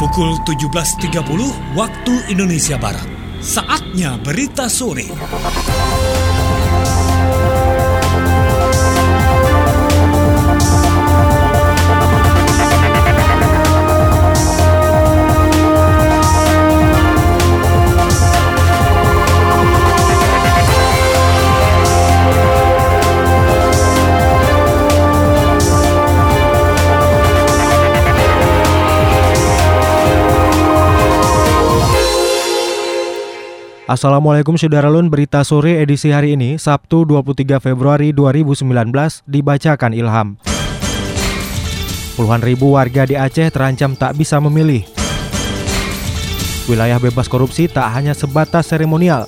Pukul 17.30 waktu Indonesia Barat. Saatnya berita sore. Assalamualaikum Saudaralun, berita sore edisi hari ini, Sabtu 23 Februari 2019, dibacakan Ilham. Puluhan ribu warga di Aceh terancam tak bisa memilih. Wilayah bebas korupsi tak hanya sebatas seremonial.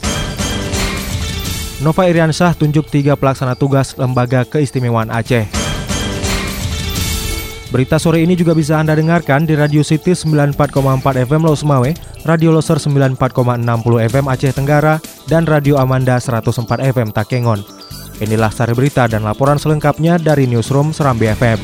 Nova Iriansyah tunjuk 3 pelaksana tugas Lembaga Keistimewaan Aceh. Berita sore ini juga bisa Anda dengarkan di Radio City 94,4 FM Los Mawe, Radio Loser 94,60 FM Aceh Tenggara, dan Radio Amanda 104 FM Takengon. Inilah sari berita dan laporan selengkapnya dari Newsroom Serambi FM.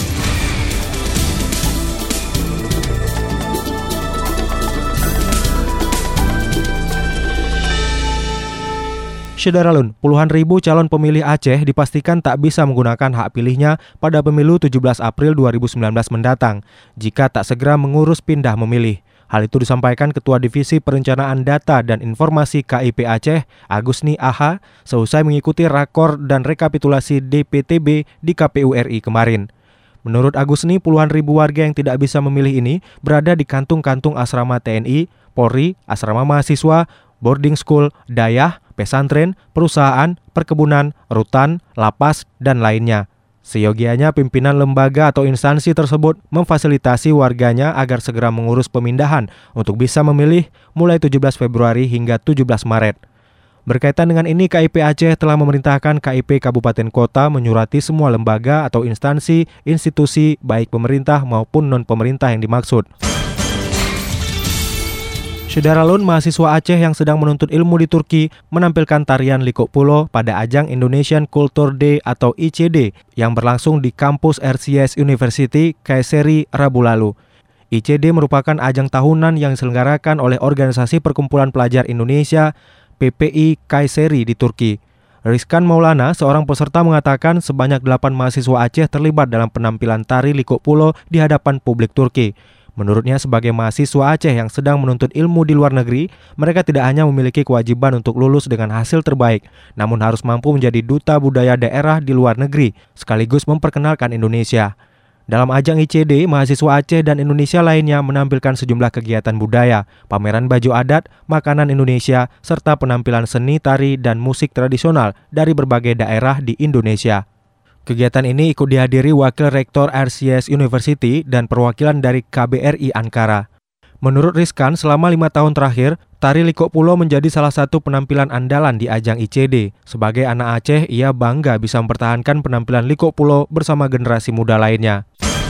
Saudaralun, puluhan ribu calon pemilih Aceh dipastikan tak bisa menggunakan hak pilihnya pada pemilu 17 April 2019 mendatang jika tak segera mengurus pindah memilih. Hal itu disampaikan Ketua Divisi Perencanaan Data dan Informasi KIP Aceh, Agusni Aha, seusai mengikuti rakor dan rekapitulasi DPTB di KPU RI kemarin. Menurut Agusni, puluhan ribu warga yang tidak bisa memilih ini berada di kantung-kantung asrama TNI, Polri, asrama mahasiswa, boarding school, dayah, pesantren, perusahaan, perkebunan, rutan, lapas, dan lainnya. Seyogianya pimpinan lembaga atau instansi tersebut memfasilitasi warganya agar segera mengurus pemindahan untuk bisa memilih mulai 17 Februari hingga 17 Maret. Berkaitan dengan ini, KIP Aceh telah memerintahkan KIP Kabupaten Kota menyurati semua lembaga atau instansi, institusi, baik pemerintah maupun non-pemerintah yang dimaksud. Saudaralun, mahasiswa Aceh yang sedang menuntut ilmu di Turki menampilkan tarian Liko Pulo pada ajang Indonesian Culture Day atau ICD yang berlangsung di kampus RCS University, Kayseri, Rabu lalu. ICD merupakan ajang tahunan yang diselenggarakan oleh Organisasi Perkumpulan Pelajar Indonesia, PPI Kayseri di Turki. Rizkan Maulana, seorang peserta, mengatakan sebanyak 8 mahasiswa Aceh terlibat dalam penampilan tari Liko Pulo di hadapan publik Turki. Menurutnya, sebagai mahasiswa Aceh yang sedang menuntut ilmu di luar negeri, mereka tidak hanya memiliki kewajiban untuk lulus dengan hasil terbaik, namun harus mampu menjadi duta budaya daerah di luar negeri, sekaligus memperkenalkan Indonesia. Dalam ajang ICD, mahasiswa Aceh dan Indonesia lainnya menampilkan sejumlah kegiatan budaya, pameran baju adat, makanan Indonesia, serta penampilan seni, tari, dan musik tradisional dari berbagai daerah di Indonesia. Kegiatan ini ikut dihadiri Wakil Rektor RCS University dan perwakilan dari KBRI Ankara. Menurut Rizkan, selama 5 tahun terakhir, tari Liko Pulo menjadi salah satu penampilan andalan di ajang ICD. Sebagai anak Aceh, ia bangga bisa mempertahankan penampilan Liko Pulo bersama generasi muda lainnya.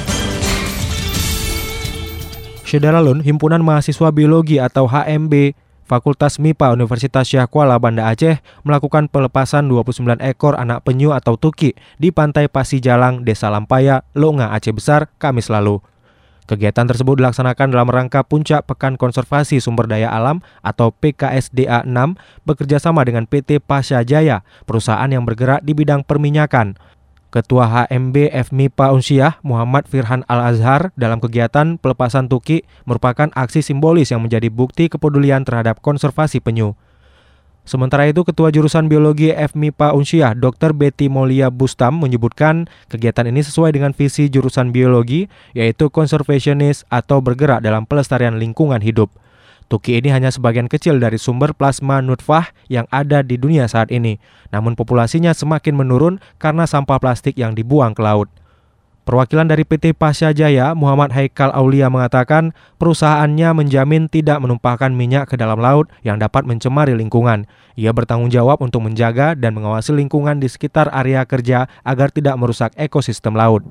Saudaralun, Himpunan Mahasiswa Biologi atau HMB Fakultas MIPA Universitas Syah Kuala Banda Aceh melakukan pelepasan 29 ekor anak penyu atau tuki di Pantai Pasijalang, Desa Lampaya, Longa, Aceh Besar, Kamis lalu. Kegiatan tersebut dilaksanakan dalam rangka Puncak Pekan Konservasi Sumber Daya Alam atau PKSDA 6 bekerjasama dengan PT Pasha Jaya, perusahaan yang bergerak di bidang perminyakan. Ketua HMB FMIPA Unsyah, Muhammad Firhan Al-Azhar, dalam kegiatan pelepasan tuki merupakan aksi simbolis yang menjadi bukti kepedulian terhadap konservasi penyu. Sementara itu, Ketua Jurusan Biologi FMIPA Unsyah, Dr. Betty Molia Bustam, menyebutkan kegiatan ini sesuai dengan visi jurusan biologi, yaitu konservasionis atau bergerak dalam pelestarian lingkungan hidup. Tuki ini hanya sebagian kecil dari sumber plasma nutfah yang ada di dunia saat ini, namun populasinya semakin menurun karena sampah plastik yang dibuang ke laut. Perwakilan dari PT Pasha Jaya, Muhammad Haikal Aulia, mengatakan perusahaannya menjamin tidak menumpahkan minyak ke dalam laut yang dapat mencemari lingkungan. Ia bertanggung jawab untuk menjaga dan mengawasi lingkungan di sekitar area kerja agar tidak merusak ekosistem laut.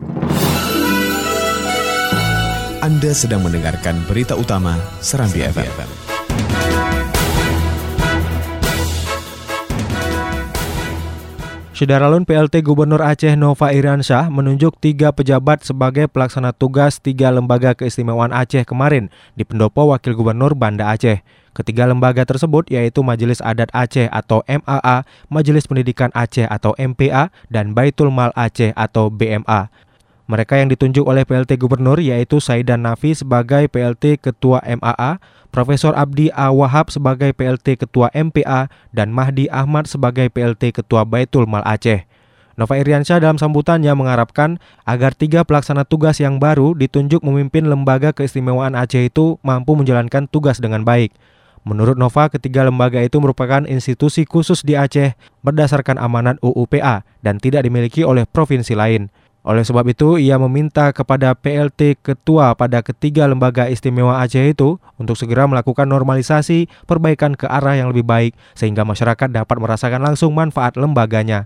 Anda sedang mendengarkan berita utama Serambi FM. Syederalun PLT Gubernur Aceh Nova Iriansyah menunjuk 3 pejabat sebagai pelaksana tugas 3 lembaga keistimewaan Aceh kemarin di pendopo Wakil Gubernur Banda Aceh. Ketiga lembaga tersebut yaitu Majelis Adat Aceh atau MAA, Majelis Pendidikan Aceh atau MPA, dan Baitul Mal Aceh atau BMA. Mereka yang ditunjuk oleh PLT Gubernur yaitu Saidan Nafi sebagai PLT Ketua MAA, Profesor Abdi A. Wahab sebagai PLT Ketua MPA, dan Mahdi Ahmad sebagai PLT Ketua Baitul Mal Aceh. Nova Iriansyah dalam sambutannya mengharapkan agar 3 pelaksana tugas yang baru ditunjuk memimpin lembaga keistimewaan Aceh itu mampu menjalankan tugas dengan baik. Menurut Nova, ketiga lembaga itu merupakan institusi khusus di Aceh berdasarkan amanat UU-PA dan tidak dimiliki oleh provinsi lain. Oleh sebab itu, ia meminta kepada PLT Ketua pada ketiga lembaga istimewa Aceh itu untuk segera melakukan normalisasi perbaikan ke arah yang lebih baik sehingga masyarakat dapat merasakan langsung manfaat lembaganya.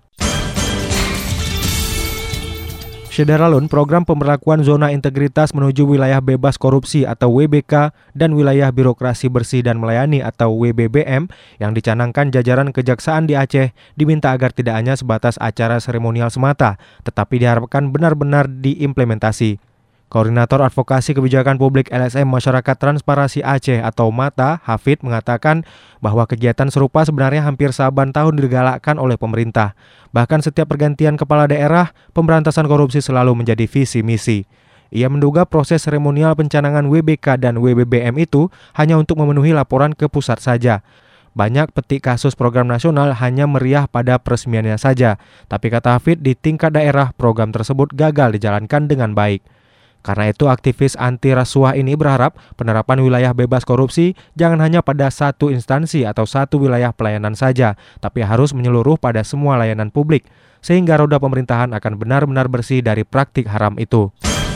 Syederalun, program pemberlakuan zona integritas menuju wilayah bebas korupsi atau WBK dan wilayah birokrasi bersih dan melayani atau WBBM yang dicanangkan jajaran kejaksaan di Aceh diminta agar tidak hanya sebatas acara seremonial semata, tetapi diharapkan benar-benar diimplementasi. Koordinator Advokasi Kebijakan Publik LSM Masyarakat Transparansi Aceh atau MATA, Hafid, mengatakan bahwa kegiatan serupa sebenarnya hampir saban tahun digalakkan oleh pemerintah. Bahkan setiap pergantian kepala daerah, pemberantasan korupsi selalu menjadi visi misi. Ia menduga proses seremonial pencanangan WBK dan WBBM itu hanya untuk memenuhi laporan ke pusat saja. Banyak petik kasus program nasional hanya meriah pada peresmiannya saja. Tapi kata Hafid, di tingkat daerah program tersebut gagal dijalankan dengan baik. Karena itu aktivis anti rasuah ini berharap penerapan wilayah bebas korupsi jangan hanya pada satu instansi atau satu wilayah pelayanan saja, tapi harus menyeluruh pada semua layanan publik, sehingga roda pemerintahan akan benar-benar bersih dari praktik haram itu.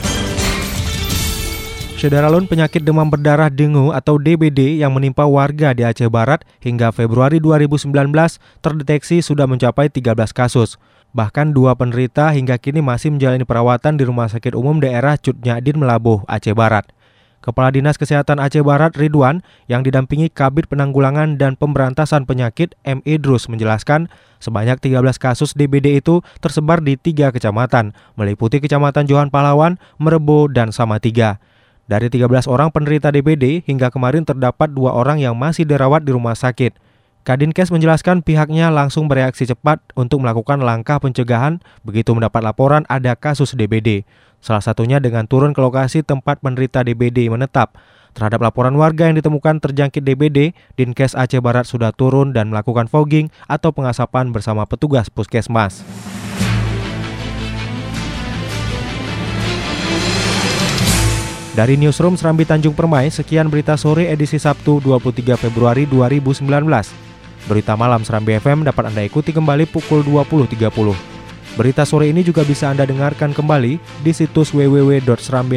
Syederalun, penyakit demam berdarah dengue atau DBD yang menimpa warga di Aceh Barat hingga Februari 2019 terdeteksi sudah mencapai 13 kasus. Bahkan 2 penderita hingga kini masih menjalani perawatan di Rumah Sakit Umum Daerah Cut Nyadin Melabuh, Aceh Barat. Kepala Dinas Kesehatan Aceh Barat Ridwan yang didampingi Kabid Penanggulangan dan Pemberantasan Penyakit M. Idrus menjelaskan sebanyak 13 kasus DBD itu tersebar di 3 kecamatan, meliputi Kecamatan Johan Pahlawan, Merebo, dan Samatiga. Dari 13 orang penderita DBD, hingga kemarin terdapat 2 orang yang masih dirawat di rumah sakit. Kadinkes menjelaskan pihaknya langsung bereaksi cepat untuk melakukan langkah pencegahan begitu mendapat laporan ada kasus DBD. Salah satunya dengan turun ke lokasi tempat penderita DBD menetap. Terhadap laporan warga yang ditemukan terjangkit DBD, Dinkes Aceh Barat sudah turun dan melakukan fogging atau pengasapan bersama petugas puskesmas. Dari Newsroom Serambi Tanjung Permai, sekian berita sore edisi Sabtu 23 Februari 2019. Berita malam Serambi FM dapat Anda ikuti kembali pukul 20.30. Berita sore ini juga bisa Anda dengarkan kembali di situs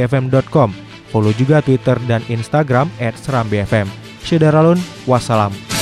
www.serambifm.com. Follow juga Twitter dan Instagram @serambifm. Syederalun, wassalam.